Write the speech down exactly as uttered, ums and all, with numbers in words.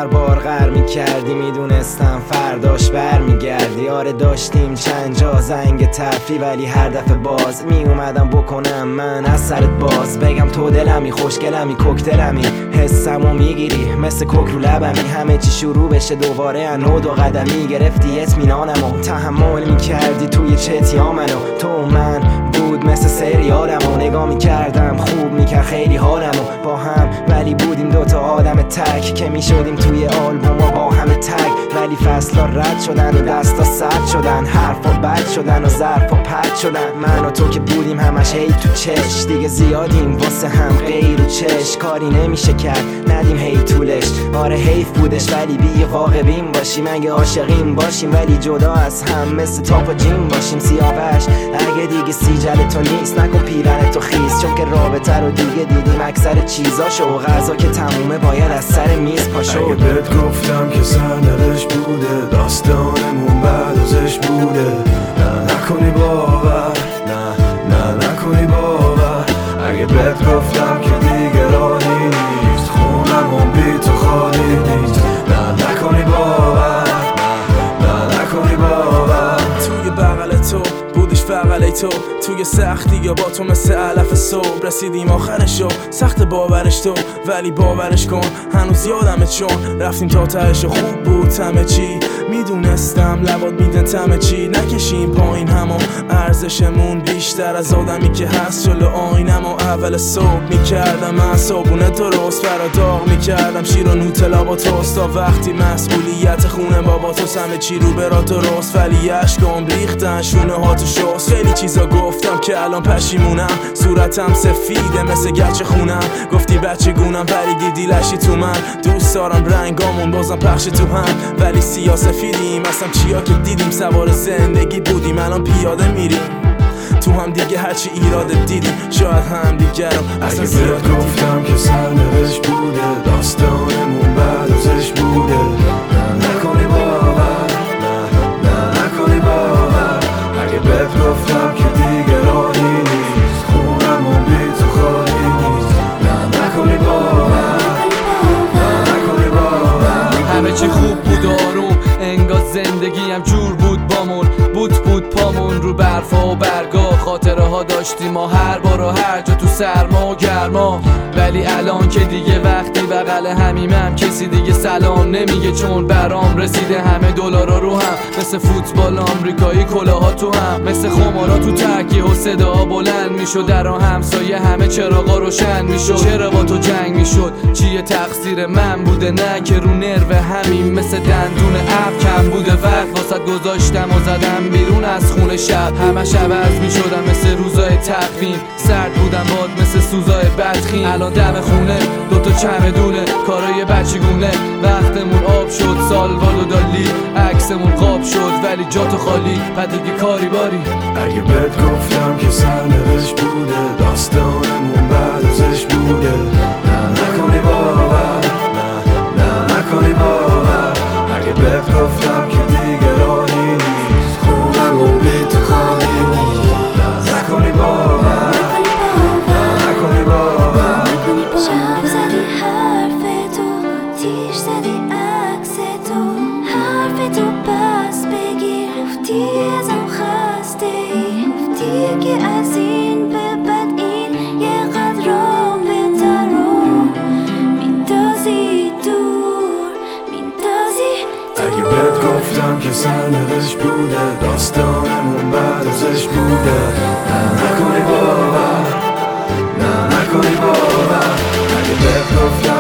هر بار غر میکردی میدونستم فرداش بر میگردی. آره داشتیم چند جا زنگ تفری ولی هر دفعه باز میومدم بکنم من از سرت باز. بگم تو دلمی خوشگلمی کوکتلمی حسمو میگیری مثل کوک رو لبمی. همه چی شروع بشه دوباره انو دو قدمی گرفتی اطمینانمو تحمل میکردی توی چتیا منو. تو و من بود مثل سریالمو نگاه میکردم خوب میکرد خیلی حالمو با هم ولی بودیم دوتا آدم تک که میشدیم توی آلبوم و با همه تک. ولی فصلا رد شدن و دستا سرد شدن حرفا بد شدن و ظرفا پرد شدن. من و تو که بودیم همش هی تو چش دیگه زیادیم واسه هم غیر و چش. کاری نمیشه کرد ندیم هی طولش. آره حیف بودش ولی بی واقع بین باشیم. اگه عاشقیم باشیم ولی جدا از هم مثل تاپ و جیم باشیم. سیاوش اگه دیگه سیجل تو نیست نکن پیرن تو خیز چون که رابطه رو دیگه دیدیم اکثر چیزاشو و غذا که تمومه باید از سر میز پاشو. اگه بهت گفتم که سرنوشت بوده داستانمون بعد ازش بوده نه نکنی باور نه نه نکنی باور. اگه بهت گفتم که دیگه راهی نیست خونمون بی تو خالی نیست نه نکنی باور نه نه نکنی باور. توی بغل تو بودش فقط ای تو توی سختی یا با تو مثل علف صبح رسیدیم آخرشو سخت باورش تو ولی باورش کن هنوز یادمه چون رفتیم تا تهش خوب بود همه چی. میدونستم لبات میدن تمه چی نکشیم پایین همو ارزشمون بیشتر از آدمی که هست جلو آینم و اول صبح میکردم من صابونه درست برا داغ میکردم شیر و نوتلا با توست تا وقتی مسئولیت خونه بابا تو همه چی رو برا درست ولی عشقام ریختن شونه ها تو شست. خیلی چیزا گفتم که الان پشیمونم صورتم سفیده مثل گچ خونم. گفتی بچه گونم ولی دیدی لشی تو من دوست دارم رنگامون بازم پخش تو هم ولی سیاه سفیدیم اصلا چیا که دیدیم سوار زندگی بودیم الان پیاده میریم تو هم دیگه هرچی ایراد دیدیم شاید هم دیگه رو اصلا زیاد گفتم که سرنوشت بوده داستانمون بعد ازش بوده نه نکنی باور نه نه نکنی باور. اگه بهت گفتم که دیگه راهی نیست خونمون بی تو خالی نیست نه نکنی باور نه نکنی باور. همه چی خوب بود آروم انگار زندگی هم جور بود بامون بود بود پامون رو برفا و برگا خاطره ها داشتیم ما هر بار و هر جا تو سرما و گرما. ولی الان که دیگه وقتی بغل همیمم کسی دیگه سلام نمیگه چون برام رسیده همه دلارا رو هم مثل فوتبال آمریکایی کلاها تو هم مثل خمارا تو تکیه و صدا بلند میشد در آن همسایه همه چراغا روشن میشد. چرا با تو جنگ میشد چیه تقصیر من بوده نه که رو نرو همین مثل دندون اب کم بوده وقت واسط گذاشتم و زدم بیرون از خونه شب همش عوض میشدم مثل روزای تقویم سرد بودم باد مثل سوزای بدخیم. الان دم خونه دوتا چمدونه کارای بچگونه وقتمون آب شد سالوال و دالی عکسمون قاب شد ولی جاتو خالی و دیگه کاری باری. اگه بهت گفتم که سرنوشت بوده داستانمون بعد ازش بوده نه نکنی باور نه نه نکنی باور. اگه بهت گفتم که دیگه راهی نیست خونمون بی تو خالی نیست نه نکنی باور نه نکنی باور. شب زدی حرف تو تیش زدی عکس تو حرف تو پس بگیر گفتی ازم خسته ای گفتی که از این به بعد این یه قدر رابطه رو میندازی دور میندازی دور. اگه بهت گفتم که سرنوشت بوده داستانمون بعد ازش بوده نه نکنی باور نه نکنی باور. اگه بهت گفتم